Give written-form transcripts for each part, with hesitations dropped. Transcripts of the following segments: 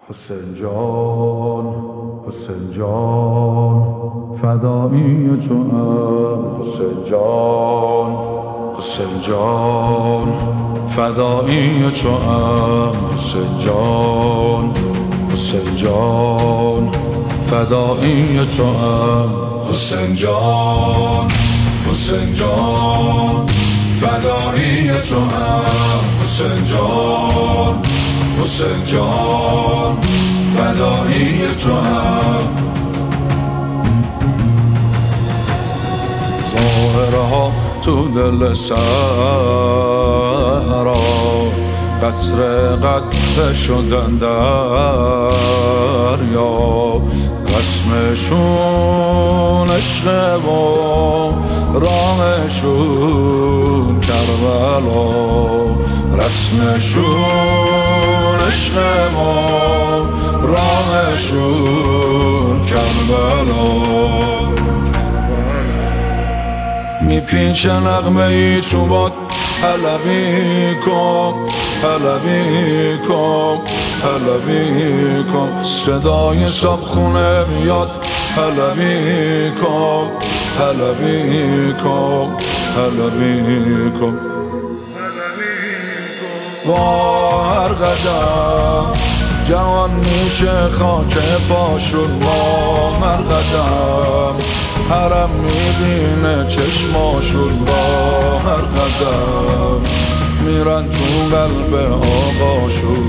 حسین جان حسین جان فدایی توام حسین جان حسین جان فدایی توام حسین جان حسین جان فدایی توام حسین جان حسین جان فدایی توام حسین جان حسین جان فدایی توام ظاهرها تو دل صحرا قطره قطره شدن دریا رسمشون عشق و راهشون کربلا رسمشون عشق و راهشون کربلا میپیچه نغمه ای تو باد حلبی کن حلبی کن حلبی کن صدای صابخونه میاد حلبی کن حلبی کن حلبی کن با هر قدم جوان میشه خاک پاشون با هر قدم حرم میبینه چشماشون با هر قدم میرن تو قلب آقاشون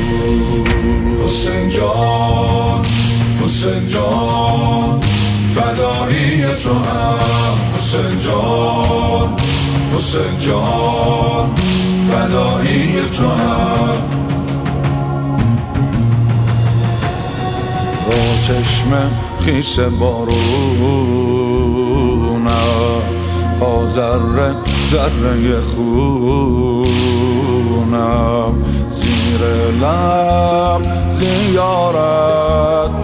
حسین جان حسین جان فدایی توام حسین جان حسین جان فدایی توام با چشم خیس بارونم با ذره ذره خونم زیر لب زیارت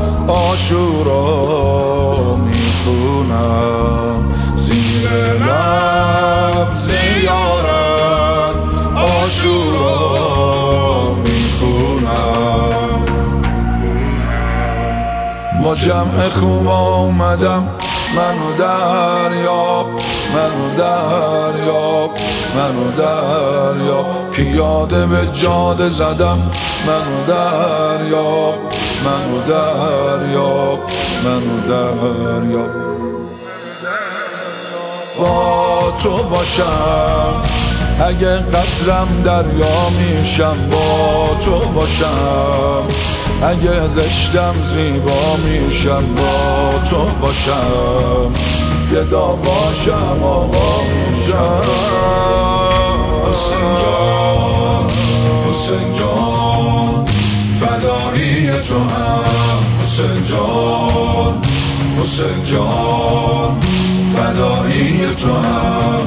عاشورا میخونم زیر لب زیارت عاشورا میخونم با جمع خوب آمدم منو دریاب منو دریاب منو دریاب پیاده به جاده زدم منو دریاب منو دریاب منو دریاب با تو باشم اگه قطرم دریا میشم با تو باشم اگه زشتم زیبا میشم با تو باشم گدا باشم آقا میشم حسین جان حسین جان فدایی توام حسین جان حسین جان فدایی توام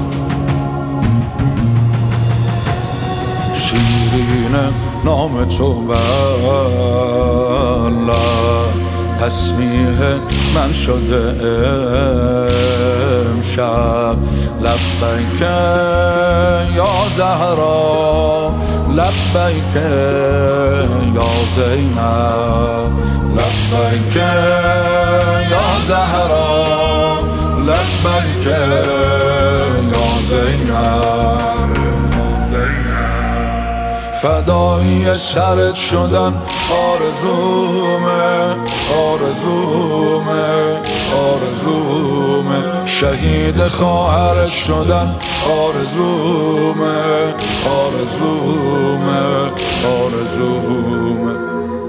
شیرین نام تو بلد تسبیح من شده امشب لبیک یا زهرا لبیک یا زینب لبیک یا زهرا لبیک یا زینب فدایی سرت شدن آرزومه آرزومه آرزومه شهید خواهرت شدن آرزومه آرزومه آرزومه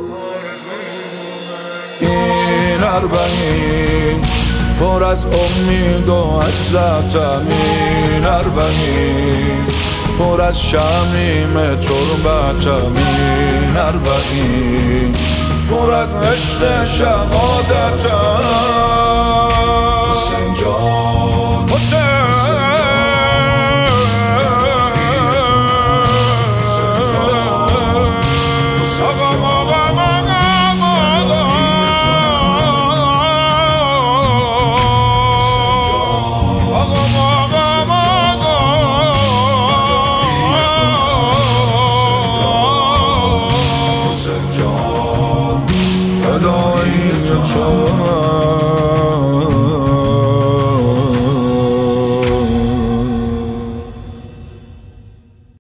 این اربعین پر از امید و حسرتم این اربعین پر از شمیم تربتم این اربعین پر از عشق شهادتم حسین جان حسین جان تو